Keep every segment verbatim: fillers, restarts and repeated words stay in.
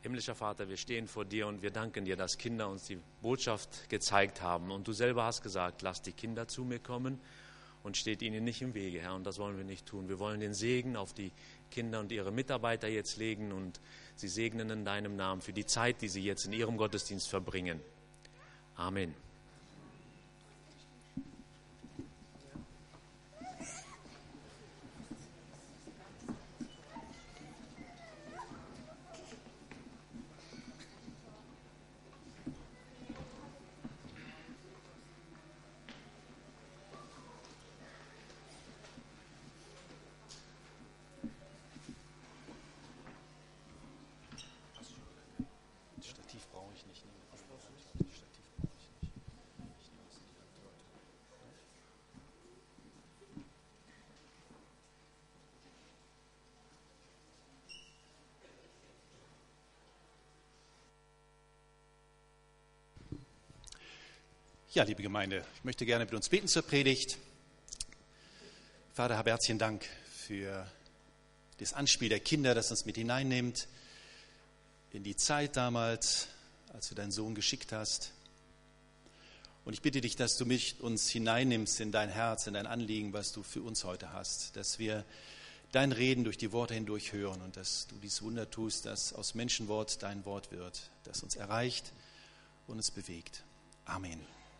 Himmlischer Vater, wir stehen vor dir und wir danken dir, dass Kinder uns die Botschaft gezeigt haben. Und du selber hast gesagt, lass die Kinder zu mir kommen und steht ihnen nicht im Wege, Herr. Und das wollen wir nicht tun. Wir wollen den Segen auf die Kinder und ihre Mitarbeiter jetzt legen und sie segnen in deinem Namen für die Zeit, die sie jetzt in ihrem Gottesdienst verbringen. Amen. Ja, liebe Gemeinde, ich möchte gerne mit uns beten zur Predigt. Vater, habe herzlichen Dank für das Anspiel der Kinder, das uns mit hineinnimmt in die Zeit damals, als du deinen Sohn geschickt hast. Und ich bitte dich, dass du mich uns hineinnimmst in dein Herz, in dein Anliegen, was du für uns heute hast, dass wir dein Reden durch die Worte hindurch hören und dass du dieses Wunder tust, dass aus Menschenwort dein Wort wird, das uns erreicht und uns bewegt. Amen.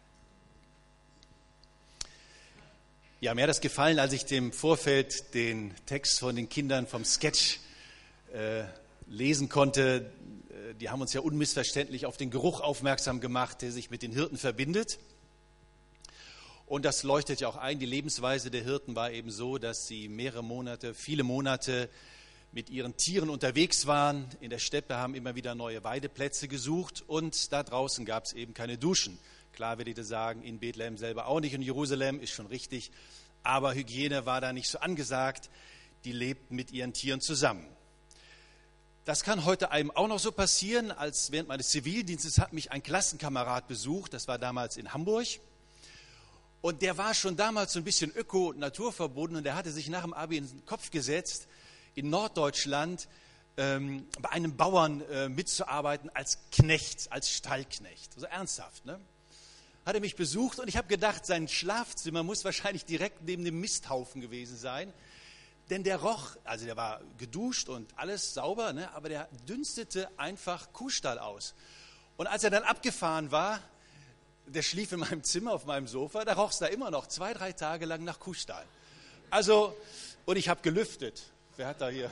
Ja, mir hat das gefallen, als ich dem Vorfeld den Text von den Kindern vom Sketch äh, lesen konnte. Die haben uns ja unmissverständlich auf den Geruch aufmerksam gemacht, der sich mit den Hirten verbindet. Und das leuchtet ja auch ein. Die Lebensweise der Hirten war eben so, dass sie mehrere Monate, viele Monate mit ihren Tieren unterwegs waren. In der Steppe haben immer wieder neue Weideplätze gesucht und da draußen gab es eben keine Duschen. Klar werdet ihr sagen, in Bethlehem selber auch nicht, in Jerusalem ist schon richtig, aber Hygiene war da nicht so angesagt, die lebten mit ihren Tieren zusammen. Das kann heute einem auch noch so passieren, als während meines Zivildienstes hat mich ein Klassenkamerad besucht, das war damals in Hamburg, und der war schon damals so ein bisschen öko- und naturverbunden und der hatte sich nach dem Abi in den Kopf gesetzt, in Norddeutschland ähm, bei einem Bauern äh, mitzuarbeiten als Knecht, als Stallknecht, also ernsthaft, ne? Hat er mich besucht und ich habe gedacht, sein Schlafzimmer muss wahrscheinlich direkt neben dem Misthaufen gewesen sein, denn der roch, also der war geduscht und alles sauber, ne, aber der dünstete einfach Kuhstall aus. Und als er dann abgefahren war, der schlief in meinem Zimmer auf meinem Sofa, da roch es da immer noch zwei, drei Tage lang nach Kuhstall. Also, und ich habe gelüftet. Wer hat da hier...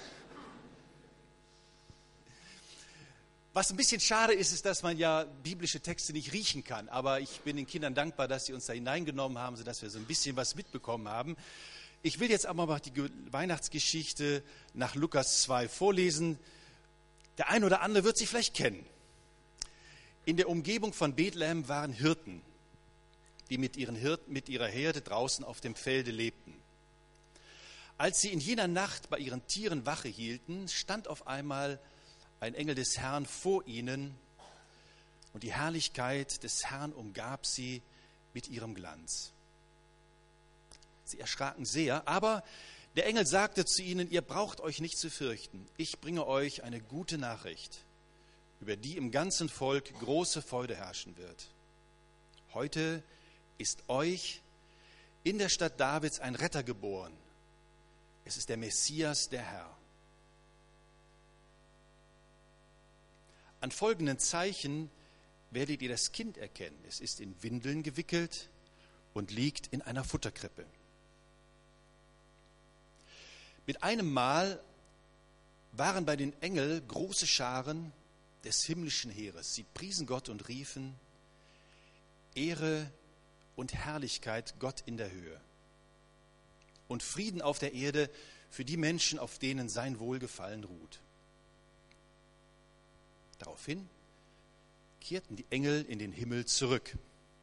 Was ein bisschen schade ist, ist, dass man ja biblische Texte nicht riechen kann. Aber ich bin den Kindern dankbar, dass sie uns da hineingenommen haben, sodass wir so ein bisschen was mitbekommen haben. Ich will jetzt aber mal die Weihnachtsgeschichte nach Lukas zwei vorlesen. Der eine oder andere wird sie vielleicht kennen. In der Umgebung von Bethlehem waren Hirten, die mit, ihren Hirten, mit ihrer Herde draußen auf dem Felde lebten. Als sie in jener Nacht bei ihren Tieren Wache hielten, stand auf einmal ein Engel des Herrn vor ihnen und die Herrlichkeit des Herrn umgab sie mit ihrem Glanz. Sie erschraken sehr, aber der Engel sagte zu ihnen, ihr braucht euch nicht zu fürchten. Ich bringe euch eine gute Nachricht, über die im ganzen Volk große Freude herrschen wird. Heute ist euch in der Stadt Davids ein Retter geboren. Es ist der Messias, der Herr. An folgenden Zeichen werdet ihr das Kind erkennen. Es ist in Windeln gewickelt und liegt in einer Futterkrippe. Mit einem Mal waren bei den Engeln große Scharen des himmlischen Heeres. Sie priesen Gott und riefen, Ehre und Herrlichkeit Gott in der Höhe und Frieden auf der Erde für die Menschen, auf denen sein Wohlgefallen ruht. Daraufhin kehrten die Engel in den Himmel zurück.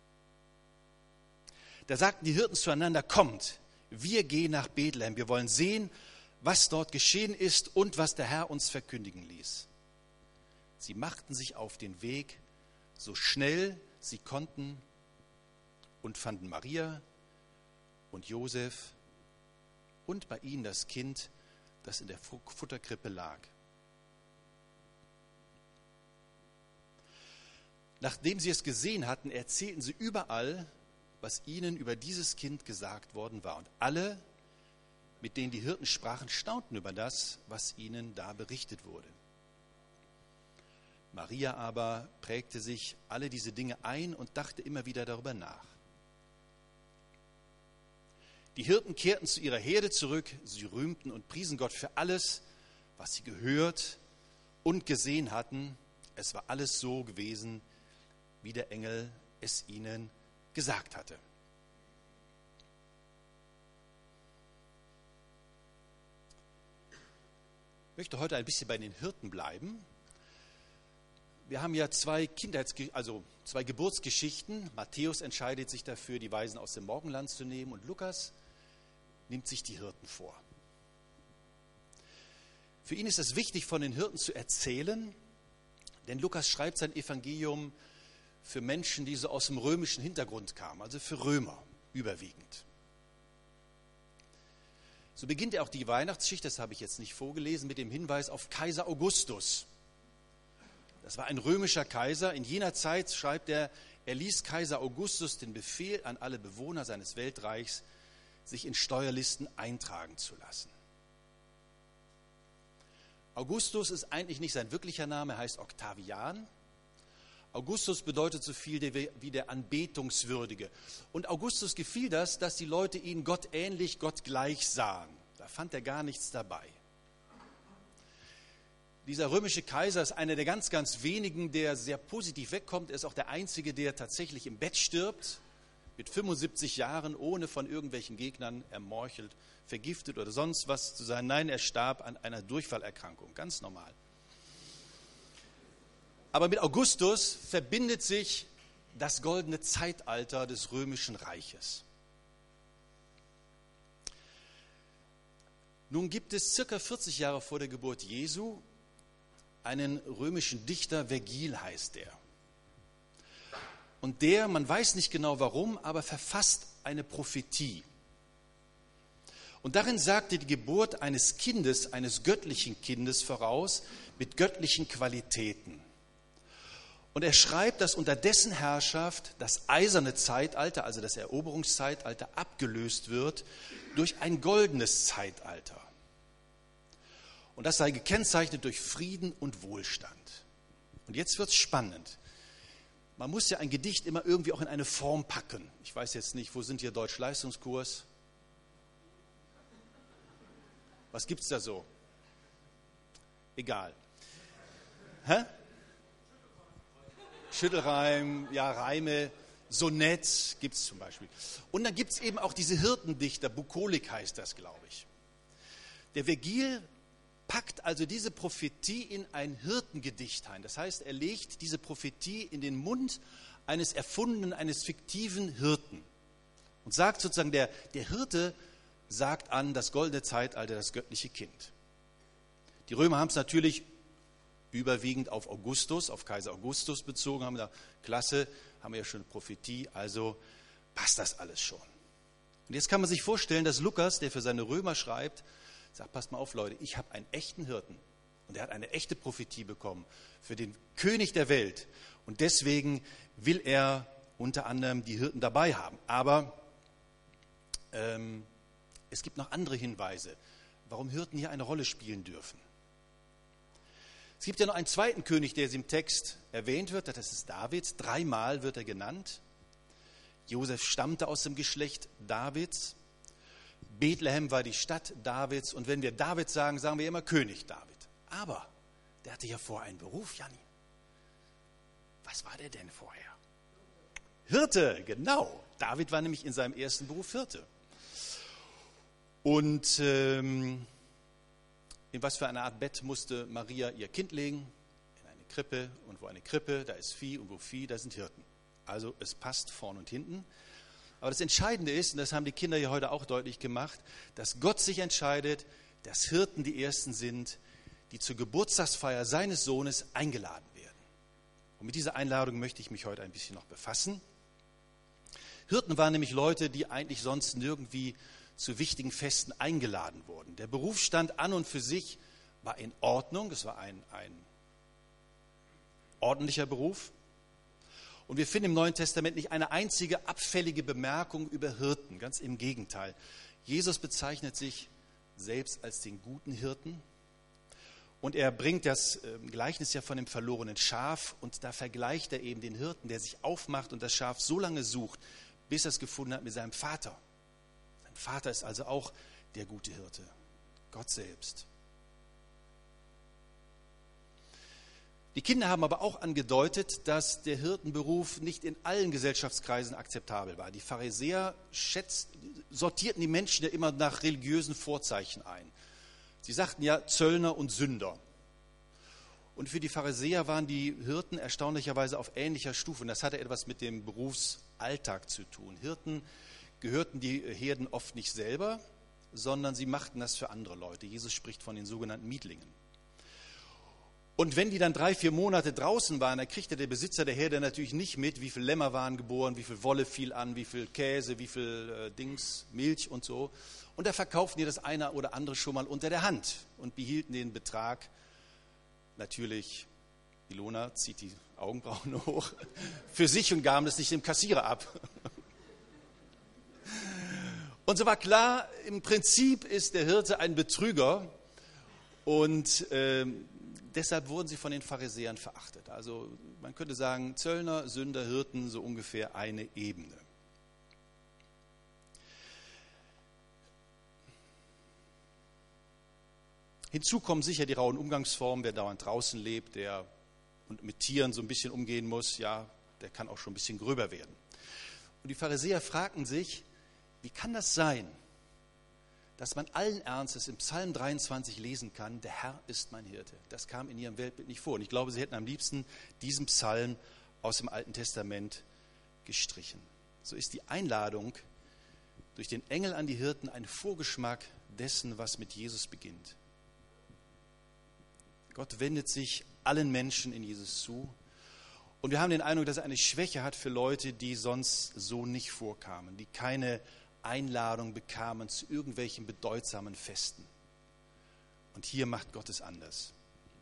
Da sagten die Hirten zueinander, kommt, wir gehen nach Bethlehem, wir wollen sehen, was dort geschehen ist und was der Herr uns verkündigen ließ. Sie machten sich auf den Weg, so schnell sie konnten, und fanden Maria und Josef und bei ihnen das Kind, das in der Futterkrippe lag. Nachdem sie es gesehen hatten, erzählten sie überall, was ihnen über dieses Kind gesagt worden war. Und alle, mit denen die Hirten sprachen, staunten über das, was ihnen da berichtet wurde. Maria aber prägte sich alle diese Dinge ein und dachte immer wieder darüber nach. Die Hirten kehrten zu ihrer Herde zurück, sie rühmten und priesen Gott für alles, was sie gehört und gesehen hatten. Es war alles so gewesen, wie der Engel es ihnen gesagt hatte. Ich möchte heute ein bisschen bei den Hirten bleiben. Wir haben ja zwei Kindheits- also zwei Geburtsgeschichten. Matthäus entscheidet sich dafür, die Weisen aus dem Morgenland zu nehmen, und Lukas nimmt sich die Hirten vor. Für ihn ist es wichtig, von den Hirten zu erzählen, denn Lukas schreibt sein Evangelium für Menschen, die so aus dem römischen Hintergrund kamen, also für Römer überwiegend. So beginnt er auch die Weihnachtsschicht, das habe ich jetzt nicht vorgelesen, mit dem Hinweis auf Kaiser Augustus. Das war ein römischer Kaiser. In jener Zeit, schreibt er, er ließ Kaiser Augustus den Befehl an alle Bewohner seines Weltreichs, sich in Steuerlisten eintragen zu lassen. Augustus ist eigentlich nicht sein wirklicher Name, er heißt Octavian. Augustus bedeutet so viel wie der Anbetungswürdige. Und Augustus gefiel das, dass die Leute ihn Gott ähnlich, Gott gleich sahen. Da fand er gar nichts dabei. Dieser römische Kaiser ist einer der ganz, ganz wenigen, der sehr positiv wegkommt. Er ist auch der Einzige, der tatsächlich im Bett stirbt, mit fünfundsiebzig Jahren, ohne von irgendwelchen Gegnern ermorchelt, vergiftet oder sonst was zu sein. Nein, er starb an einer Durchfallerkrankung, ganz normal. Aber mit Augustus verbindet sich das goldene Zeitalter des Römischen Reiches. Nun gibt es circa vierzig Jahre vor der Geburt Jesu einen römischen Dichter, Vergil heißt der. Und der, man weiß nicht genau warum, aber verfasst eine Prophetie. Und darin sagte die Geburt eines Kindes, eines göttlichen Kindes voraus, mit göttlichen Qualitäten. Und er schreibt, dass unter dessen Herrschaft das eiserne Zeitalter, also das Eroberungszeitalter, abgelöst wird durch ein goldenes Zeitalter. Und das sei gekennzeichnet durch Frieden und Wohlstand. Und jetzt wird es spannend. Man muss ja ein Gedicht immer irgendwie auch in eine Form packen. Ich weiß jetzt nicht, wo sind hier Deutsch-Leistungskurs? Was gibt es da so? Egal. Hä? Schüttelreim, ja, Reime, Sonett gibt es zum Beispiel. Und dann gibt es eben auch diese Hirtendichter, Bukolik heißt das, glaube ich. Der Vergil packt also diese Prophetie in ein Hirtengedicht ein. Das heißt, er legt diese Prophetie in den Mund eines erfundenen, eines fiktiven Hirten. Und sagt sozusagen, der, der Hirte sagt an das goldene Zeitalter, das göttliche Kind. Die Römer haben es natürlich überwiegend auf Augustus, auf Kaiser Augustus bezogen, haben gesagt, klasse, haben wir ja schon eine Prophetie, also passt das alles schon. Und jetzt kann man sich vorstellen, dass Lukas, der für seine Römer schreibt, sagt, passt mal auf Leute, ich habe einen echten Hirten und er hat eine echte Prophetie bekommen für den König der Welt und deswegen will er unter anderem die Hirten dabei haben. Aber ähm, es gibt noch andere Hinweise, warum Hirten hier eine Rolle spielen dürfen. Es gibt ja noch einen zweiten König, der im Text erwähnt wird, das ist David. Dreimal wird er genannt. Josef stammte aus dem Geschlecht Davids. Bethlehem war die Stadt Davids. Und wenn wir David sagen, sagen wir immer König David. Aber der hatte ja vorher einen Beruf, Janni. Was war der denn vorher? Hirte, genau. David war nämlich in seinem ersten Beruf Hirte. Und ähm, in was für eine Art Bett musste Maria ihr Kind legen? In eine Krippe. Und wo eine Krippe, da ist Vieh. Und wo Vieh, da sind Hirten. Also es passt vorn und hinten. Aber das Entscheidende ist, und das haben die Kinder ja heute auch deutlich gemacht, dass Gott sich entscheidet, dass Hirten die Ersten sind, die zur Geburtstagsfeier seines Sohnes eingeladen werden. Und mit dieser Einladung möchte ich mich heute ein bisschen noch befassen. Hirten waren nämlich Leute, die eigentlich sonst nirgendwie zu wichtigen Festen eingeladen wurden. Der Berufsstand an und für sich war in Ordnung, es war ein, ein ordentlicher Beruf. Und wir finden im Neuen Testament nicht eine einzige abfällige Bemerkung über Hirten, ganz im Gegenteil. Jesus bezeichnet sich selbst als den guten Hirten. Und er bringt das Gleichnis ja von dem verlorenen Schaf und da vergleicht er eben den Hirten, der sich aufmacht und das Schaf so lange sucht, bis er es gefunden hat mit seinem Vater. Sein Vater ist also auch der gute Hirte, Gott selbst. Die Kinder haben aber auch angedeutet, dass der Hirtenberuf nicht in allen Gesellschaftskreisen akzeptabel war. Die Pharisäer schätzt, sortierten die Menschen ja immer nach religiösen Vorzeichen ein. Sie sagten ja Zöllner und Sünder. Und für die Pharisäer waren die Hirten erstaunlicherweise auf ähnlicher Stufe. Und das hatte etwas mit dem Berufsalltag zu tun. Hirten gehörten die Herden oft nicht selber, sondern sie machten das für andere Leute. Jesus spricht von den sogenannten Mietlingen. Und wenn die dann drei, vier Monate draußen waren, dann kriegte der Besitzer der Herde natürlich nicht mit, wie viele Lämmer waren geboren, wie viel Wolle fiel an, wie viel Käse, wie viel äh, Dings, Milch und so. Und da verkauften die das eine oder andere schon mal unter der Hand und behielten den Betrag. Natürlich, Ilona zieht die Augenbrauen hoch, für sich und gaben das nicht dem Kassierer ab. Und so war klar, im Prinzip ist der Hirte ein Betrüger und äh, deshalb wurden sie von den Pharisäern verachtet. Also man könnte sagen, Zöllner, Sünder, Hirten, so ungefähr eine Ebene. Hinzu kommen sicher die rauen Umgangsformen, wer dauernd draußen lebt, der und mit Tieren so ein bisschen umgehen muss, ja, der kann auch schon ein bisschen gröber werden. Und die Pharisäer fragten sich, wie kann das sein, dass man allen Ernstes im Psalm dreiundzwanzig lesen kann, der Herr ist mein Hirte. Das kam in ihrem Weltbild nicht vor. Und ich glaube, sie hätten am liebsten diesen Psalm aus dem Alten Testament gestrichen. So ist die Einladung durch den Engel an die Hirten ein Vorgeschmack dessen, was mit Jesus beginnt. Gott wendet sich allen Menschen in Jesus zu. Und wir haben den Eindruck, dass er eine Schwäche hat für Leute, die sonst so nicht vorkamen, die keine Einladung bekamen zu irgendwelchen bedeutsamen Festen. Und hier macht Gott es anders.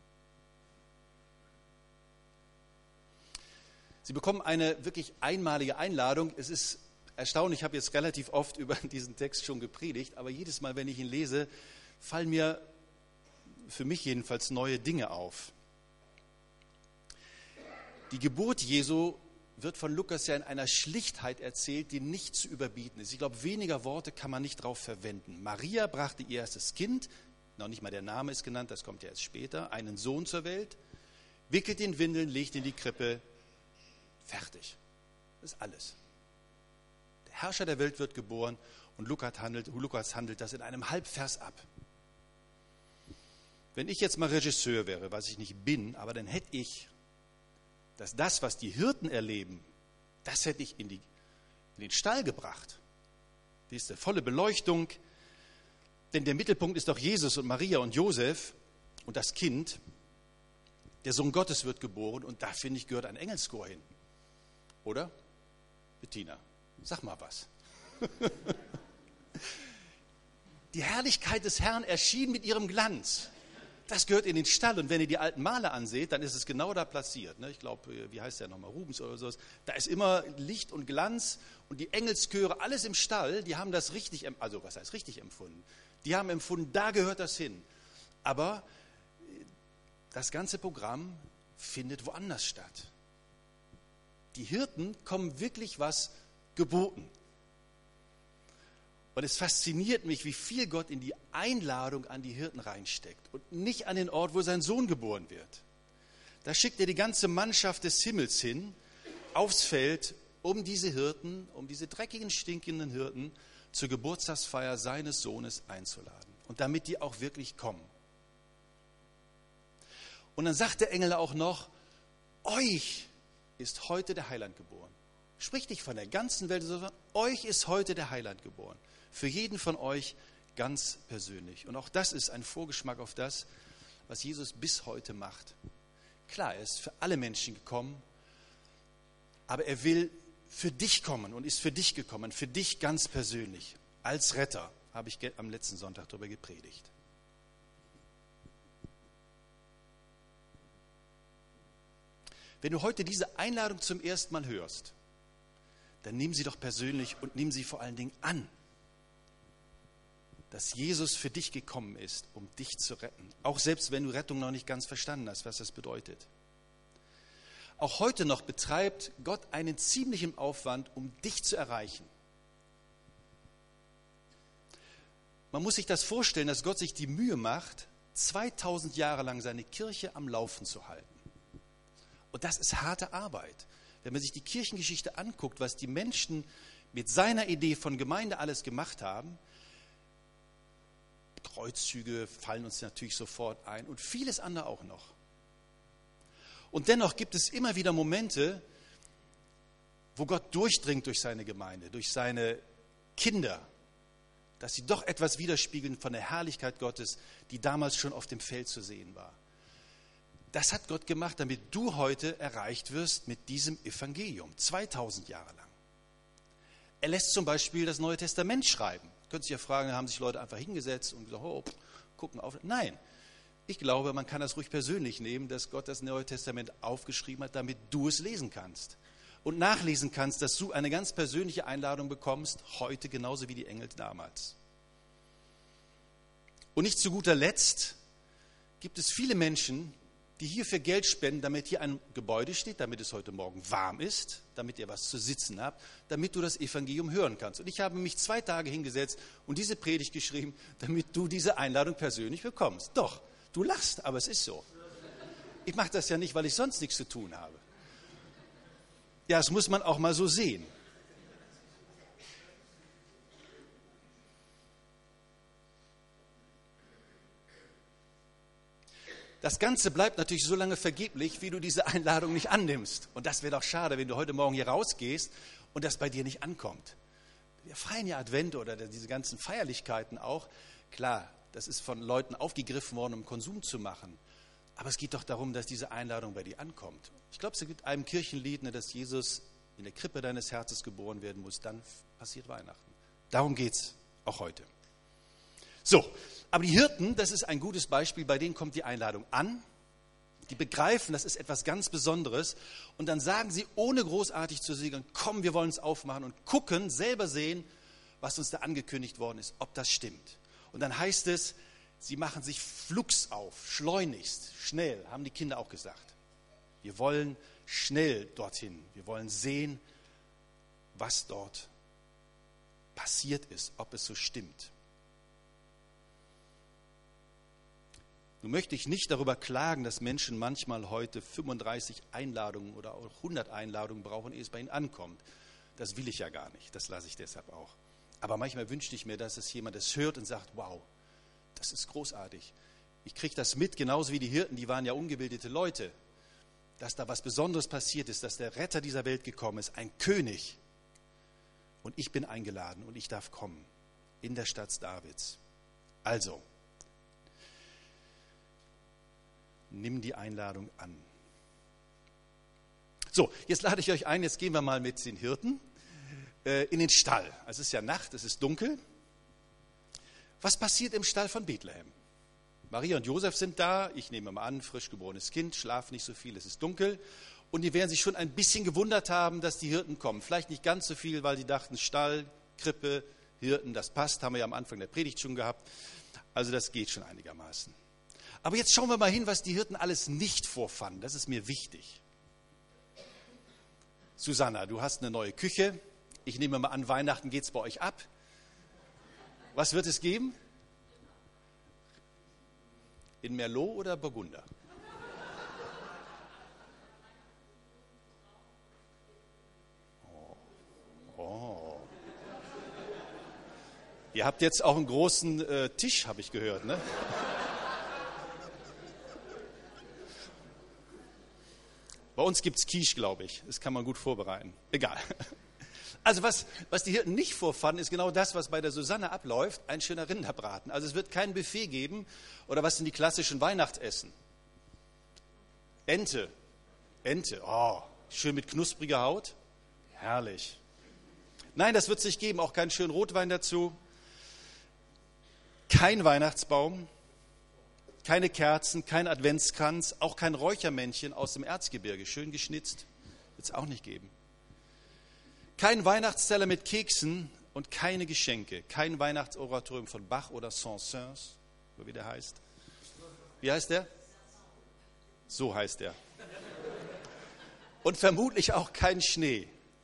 Sie bekommen eine wirklich einmalige Einladung. Es ist erstaunlich, ich habe jetzt relativ oft über diesen Text schon gepredigt, aber jedes Mal, wenn ich ihn lese, fallen mir für mich jedenfalls neue Dinge auf. Die Geburt Jesu wird von Lukas ja in einer Schlichtheit erzählt, die nicht zu überbieten ist. Ich glaube, weniger Worte kann man nicht drauf verwenden. Maria brachte ihr erstes Kind, noch nicht mal der Name ist genannt, das kommt ja erst später, einen Sohn zur Welt, wickelt in Windeln, legt in die Krippe, fertig. Das ist alles. Der Herrscher der Welt wird geboren und Lukas handelt, Lukas handelt das in einem Halbvers ab. Wenn ich jetzt mal Regisseur wäre, was ich nicht bin, aber dann hätte ich dass das, was die Hirten erleben, das hätte ich in, die, in den Stall gebracht. Die ist eine volle Beleuchtung, denn der Mittelpunkt ist doch Jesus und Maria und Josef und das Kind. Der Sohn Gottes wird geboren und da, finde ich, gehört ein Engelschor hin. Oder? Bettina, sag mal was. Die Herrlichkeit des Herrn erschien mit ihrem Glanz. Das gehört in den Stall. Und wenn ihr die alten Maler anseht, dann ist es genau da platziert. Ich glaube, wie heißt der nochmal, Rubens oder sowas. Da ist immer Licht und Glanz und die Engelschöre, alles im Stall, die haben das richtig, also was heißt richtig empfunden? Die haben empfunden, da gehört das hin. Aber das ganze Programm findet woanders statt. Die Hirten kommen wirklich was geboten. Und es fasziniert mich, wie viel Gott in die Einladung an die Hirten reinsteckt und nicht an den Ort, wo sein Sohn geboren wird. Da schickt er die ganze Mannschaft des Himmels hin, aufs Feld, um diese Hirten, um diese dreckigen, stinkenden Hirten zur Geburtstagsfeier seines Sohnes einzuladen. Und damit die auch wirklich kommen. Und dann sagt der Engel auch noch, euch ist heute der Heiland geboren. Spricht nicht von der ganzen Welt, sondern euch ist heute der Heiland geboren. Für jeden von euch ganz persönlich. Und auch das ist ein Vorgeschmack auf das, was Jesus bis heute macht. Klar, er ist für alle Menschen gekommen, aber er will für dich kommen und ist für dich gekommen, für dich ganz persönlich. Als Retter habe ich am letzten Sonntag darüber gepredigt. Wenn du heute diese Einladung zum ersten Mal hörst, dann nimm sie doch persönlich und nimm sie vor allen Dingen an, dass Jesus für dich gekommen ist, um dich zu retten. Auch selbst wenn du Rettung noch nicht ganz verstanden hast, was das bedeutet. Auch heute noch betreibt Gott einen ziemlichen Aufwand, um dich zu erreichen. Man muss sich das vorstellen, dass Gott sich die Mühe macht, zweitausend Jahre lang seine Kirche am Laufen zu halten. Und das ist harte Arbeit. Wenn man sich die Kirchengeschichte anguckt, was die Menschen mit seiner Idee von Gemeinde alles gemacht haben, Kreuzzüge fallen uns natürlich sofort ein und vieles andere auch noch. Und dennoch gibt es immer wieder Momente, wo Gott durchdringt durch seine Gemeinde, durch seine Kinder, dass sie doch etwas widerspiegeln von der Herrlichkeit Gottes, die damals schon auf dem Feld zu sehen war. Das hat Gott gemacht, damit du heute erreicht wirst mit diesem Evangelium, zweitausend Jahre lang. Er lässt zum Beispiel das Neue Testament schreiben. Könnt ihr ja fragen, da haben sich Leute einfach hingesetzt und gesagt, oh, gucken auf. Nein, ich glaube, man kann das ruhig persönlich nehmen, dass Gott das Neue Testament aufgeschrieben hat, damit du es lesen kannst. Und nachlesen kannst, dass du eine ganz persönliche Einladung bekommst, heute genauso wie die Engel damals. Und nicht zu guter Letzt gibt es viele Menschen, die hierfür Geld spenden, damit hier ein Gebäude steht, damit es heute Morgen warm ist, damit ihr was zu sitzen habt, damit du das Evangelium hören kannst. Und ich habe mich zwei Tage hingesetzt und diese Predigt geschrieben, damit du diese Einladung persönlich bekommst. Doch, du lachst, aber es ist so. Ich mache das ja nicht, weil ich sonst nichts zu tun habe. Ja, das muss man auch mal so sehen. Das Ganze bleibt natürlich so lange vergeblich, wie du diese Einladung nicht annimmst. Und das wäre doch schade, wenn du heute Morgen hier rausgehst und das bei dir nicht ankommt. Wir feiern ja Advent oder diese ganzen Feierlichkeiten auch. Klar, das ist von Leuten aufgegriffen worden, um Konsum zu machen. Aber es geht doch darum, dass diese Einladung bei dir ankommt. Ich glaube, es gibt einem Kirchenlied, dass Jesus in der Krippe deines Herzens geboren werden muss. Dann passiert Weihnachten. Darum geht es auch heute. So, aber die Hirten, das ist ein gutes Beispiel, bei denen kommt die Einladung an. Die begreifen, das ist etwas ganz Besonderes. Und dann sagen sie, ohne großartig zu sägen, komm, wir wollen es aufmachen und gucken, selber sehen, was uns da angekündigt worden ist, ob das stimmt. Und dann heißt es, sie machen sich flugs auf, schleunigst, schnell, haben die Kinder auch gesagt. Wir wollen schnell dorthin. Wir wollen sehen, was dort passiert ist, ob es so stimmt. Nun möchte ich nicht darüber klagen, dass Menschen manchmal heute fünfunddreißig Einladungen oder auch hundert Einladungen brauchen, ehe es bei ihnen ankommt. Das will ich ja gar nicht, das lasse ich deshalb auch. Aber manchmal wünschte ich mir, dass es jemand das hört und sagt, wow, das ist großartig. Ich kriege das mit, genauso wie die Hirten, die waren ja ungebildete Leute, dass da was Besonderes passiert ist, dass der Retter dieser Welt gekommen ist, ein König. Und ich bin eingeladen und ich darf kommen in der Stadt Davids. Also, nimm die Einladung an. So, jetzt lade ich euch ein, jetzt gehen wir mal mit den Hirten äh, in den Stall. Es ist ja Nacht, es ist dunkel. Was passiert im Stall von Bethlehem? Maria und Josef sind da, ich nehme mal an, frisch geborenes Kind, schlafen nicht so viel, es ist dunkel. Und die werden sich schon ein bisschen gewundert haben, dass die Hirten kommen. Vielleicht nicht ganz so viel, weil die dachten, Stall, Krippe, Hirten, das passt, haben wir ja am Anfang der Predigt schon gehabt. Also das geht schon einigermaßen. Aber jetzt schauen wir mal hin, was die Hirten alles nicht vorfanden. Das ist mir wichtig. Susanna, du hast eine neue Küche. Ich nehme mal an, Weihnachten geht es bei euch ab. Was wird es geben? In Merlot oder Burgunder? Oh. Oh. Ihr habt jetzt auch einen großen äh, Tisch, habe ich gehört, ne? Bei uns gibt es Quiche, glaube ich. Das kann man gut vorbereiten. Egal. Also was, was die Hirten nicht vorfanden, ist genau das, was bei der Susanne abläuft, ein schöner Rinderbraten. Also es wird kein Buffet geben. Oder was sind die klassischen Weihnachtsessen? Ente. Ente. Oh, schön mit knuspriger Haut. Herrlich. Nein, das wird es nicht geben. Auch keinen schönen Rotwein dazu. Kein Weihnachtsbaum. keine Kerzen, kein Adventskranz, auch kein Räuchermännchen aus dem Erzgebirge, schön geschnitzt, wird es auch nicht geben. Kein Weihnachtsteller mit Keksen und keine Geschenke, kein Weihnachtsoratorium von Bach oder Saint-Saëns, so wie der heißt. Wie heißt der? So heißt er. Und vermutlich auch kein Schnee.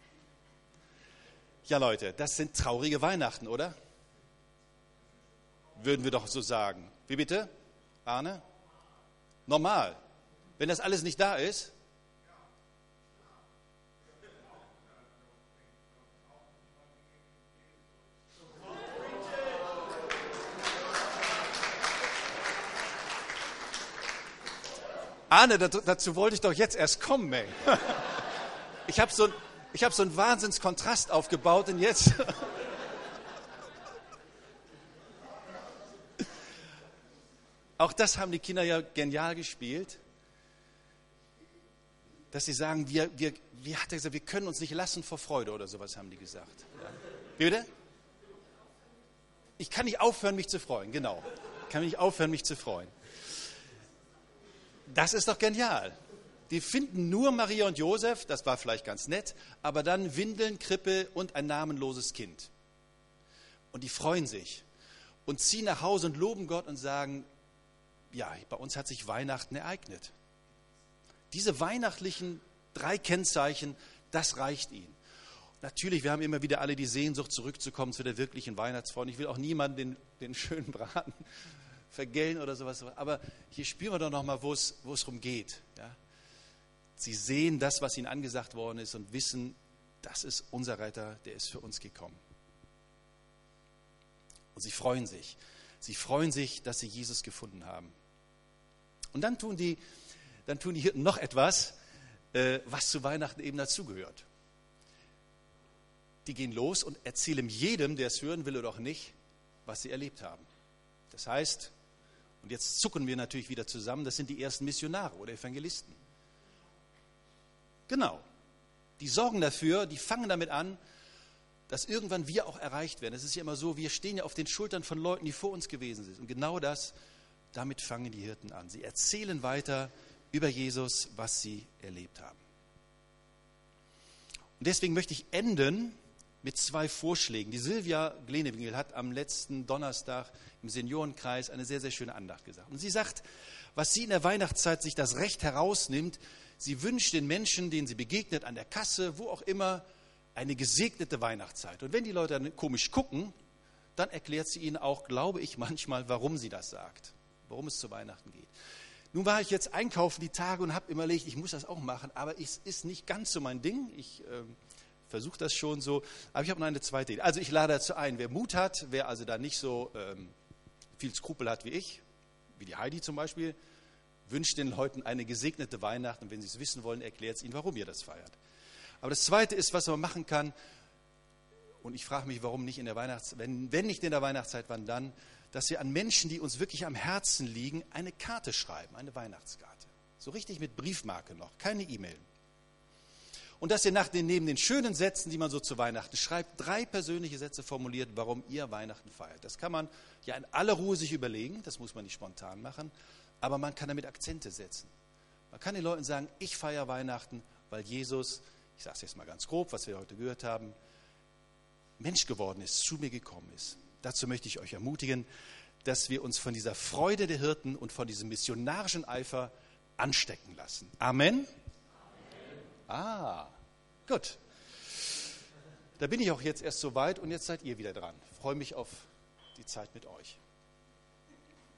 Ja, Leute, das sind traurige Weihnachten, oder? Würden wir doch so sagen. Wie bitte, Arne? Normal. Wenn das alles nicht da ist? Arne, dazu wollte ich doch jetzt erst kommen, ey. Ich habe so, ich hab so einen Wahnsinnskontrast aufgebaut und jetzt... Auch das haben die Kinder ja genial gespielt, dass sie sagen, wir, wir, wie hat er gesagt, wir können uns nicht lassen vor Freude oder sowas, haben die gesagt. Ja. Wie bitte? Ich kann nicht aufhören, mich zu freuen, genau. Ich kann nicht aufhören, mich zu freuen. Das ist doch genial. Die finden nur Maria und Josef, das war vielleicht ganz nett, aber dann Windeln, Krippe und ein namenloses Kind. Und die freuen sich und ziehen nach Hause und loben Gott und sagen, ja, bei uns hat sich Weihnachten ereignet. Diese weihnachtlichen drei Kennzeichen, das reicht ihnen. Natürlich, wir haben immer wieder alle die Sehnsucht, zurückzukommen zu der wirklichen Weihnachtsfreude. Ich will auch niemanden den, den schönen Braten vergällen oder sowas. Aber hier spüren wir doch nochmal, wo es, wo es darum geht. Ja? Sie sehen das, was ihnen angesagt worden ist und wissen, das ist unser Retter, der ist für uns gekommen. Und sie freuen sich. Sie freuen sich, dass sie Jesus gefunden haben. Und dann tun die, dann tun die Hirten noch etwas, äh, was zu Weihnachten eben dazugehört. Die gehen los und erzählen jedem, der es hören will oder auch nicht, was sie erlebt haben. Das heißt, und jetzt zucken wir natürlich wieder zusammen, das sind die ersten Missionare oder Evangelisten. Genau. Die sorgen dafür, die fangen damit an, dass irgendwann wir auch erreicht werden. Es ist ja immer so, wir stehen ja auf den Schultern von Leuten, die vor uns gewesen sind. Und genau das, damit fangen die Hirten an. Sie erzählen weiter über Jesus, was sie erlebt haben. Und deswegen möchte ich enden mit zwei Vorschlägen. Die Silvia Glenewinkel hat am letzten Donnerstag im Seniorenkreis eine sehr, sehr schöne Andacht gesagt. Und sie sagt, was sie in der Weihnachtszeit sich das Recht herausnimmt, sie wünscht den Menschen, denen sie begegnet, an der Kasse, wo auch immer, eine gesegnete Weihnachtszeit. Und wenn die Leute dann komisch gucken, dann erklärt sie ihnen auch, glaube ich, manchmal, warum sie das sagt, warum es zu Weihnachten geht. Nun war ich jetzt einkaufen die Tage und habe überlegt, ich muss das auch machen, aber es ist nicht ganz so mein Ding. Ich äh, versuche das schon so, aber ich habe noch eine zweite Idee. Also ich lade dazu ein, wer Mut hat, wer also da nicht so ähm, viel Skrupel hat wie ich, wie die Heidi zum Beispiel, wünscht den Leuten eine gesegnete Weihnacht und wenn sie es wissen wollen, erklärt es ihnen, warum ihr das feiert. Aber das Zweite ist, was man machen kann, und ich frage mich, warum nicht in der Weihnachtszeit, wenn, wenn nicht in der Weihnachtszeit, wann dann, dass wir an Menschen, die uns wirklich am Herzen liegen, eine Karte schreiben, eine Weihnachtskarte. So richtig mit Briefmarke noch, keine E-Mail. Und dass ihr nach den, neben den schönen Sätzen, die man so zu Weihnachten schreibt, drei persönliche Sätze formuliert, warum ihr Weihnachten feiert. Das kann man ja in aller Ruhe sich überlegen, das muss man nicht spontan machen, aber man kann damit Akzente setzen. Man kann den Leuten sagen, ich feiere Weihnachten, weil Jesus, ich sage es jetzt mal ganz grob, was wir heute gehört haben, Mensch geworden ist, zu mir gekommen ist. Dazu möchte ich euch ermutigen, dass wir uns von dieser Freude der Hirten und von diesem missionarischen Eifer anstecken lassen. Amen? Amen. Ah, gut. Da bin ich auch jetzt erst so weit und jetzt seid ihr wieder dran. Ich freue mich auf die Zeit mit euch.